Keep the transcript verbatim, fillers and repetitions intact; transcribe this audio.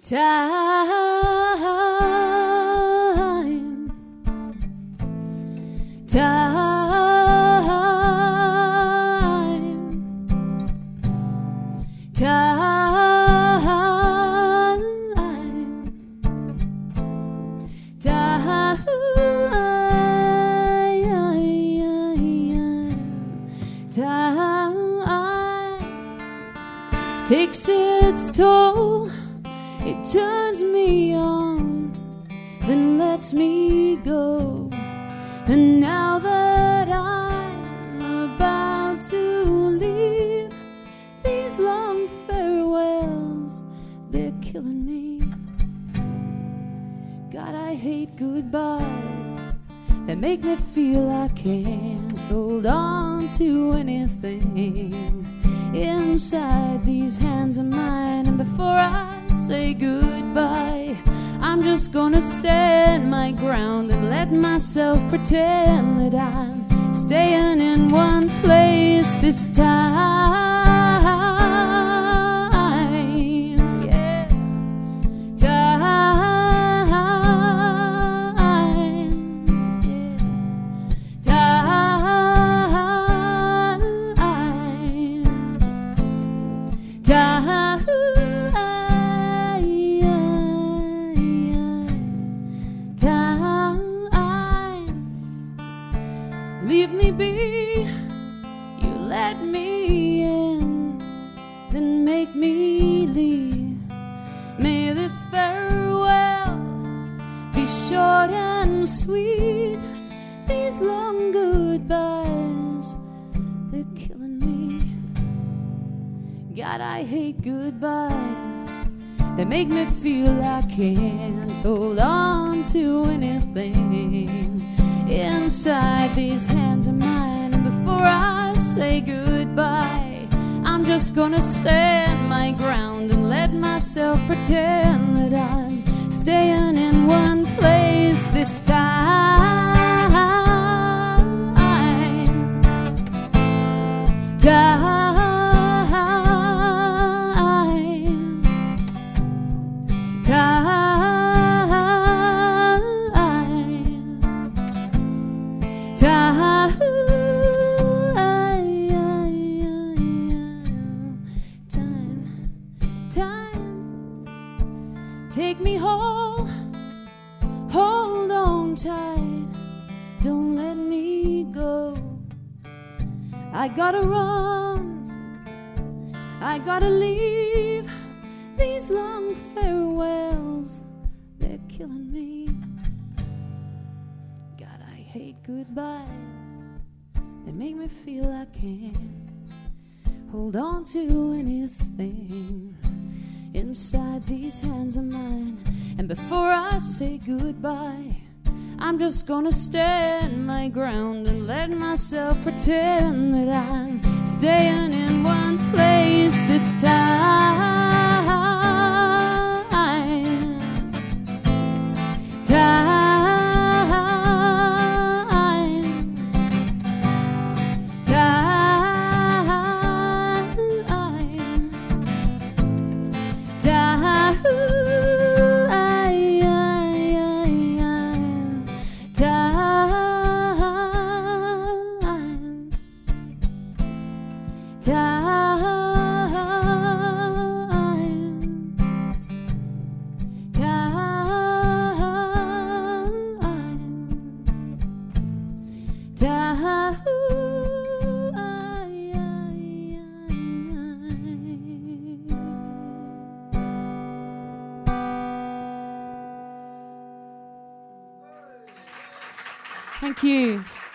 Time, time, time, time, time takes its toll. It turns me on, then lets me go. And now that I'm about to leave, these long farewells, they're killing me. God, I hate goodbyes that make me feel I can't hold on to anything inside these hands of mine. And before I say goodbye, I'm just gonna stand my ground and let myself pretend that I'm staying in one place this time. Yeah, time, yeah, time, time. Leave me be, you let me in, then make me leave. May this farewell be short and sweet. These long goodbyes, they're killing me. God, I hate goodbyes that make me feel I can't hold on to anything inside these hands of mine. And before I say goodbye, I'm just gonna stand my ground and let myself pretend that I'm staying in one place this time. Time, time. Time, time, time, take me whole, hold on tight, don't let me go. I gotta run, I gotta leave, these long farewells, they're killing me. I hate goodbyes that make me feel I can't hold on to anything inside these hands of mine. And before I say goodbye, I'm just gonna stand my ground and let myself pretend that I'm staying in one place this time. Time, Thank you.